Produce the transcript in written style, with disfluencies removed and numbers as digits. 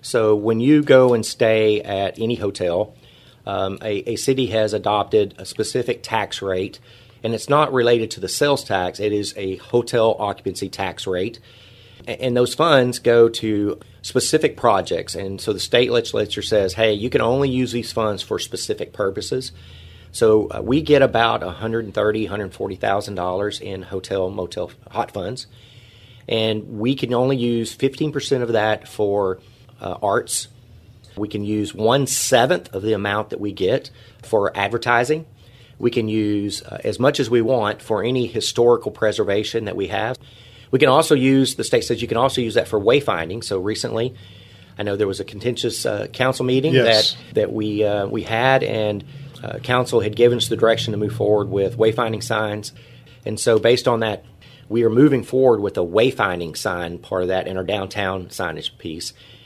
So when you go and stay at any hotel, a city has adopted a specific tax rate, and it's not related to the sales tax. It is a hotel occupancy tax rate. And those funds go to specific projects. And so the state legislature says, hey, you can only use these funds for specific purposes. So we get about $130,000, $140,000 in hotel, motel, hot funds. And we can only use 15% of that for arts. We can use 1/7 of the amount that we get for advertising. We can use as much as we want for any historical preservation that we have. We can also use, the state says you can also use that for wayfinding. So recently, I know there was a contentious council meeting that we had, and council had given us the direction to move forward with wayfinding signs. And so based on that, we are moving forward with a wayfinding sign part of that in our downtown signage piece.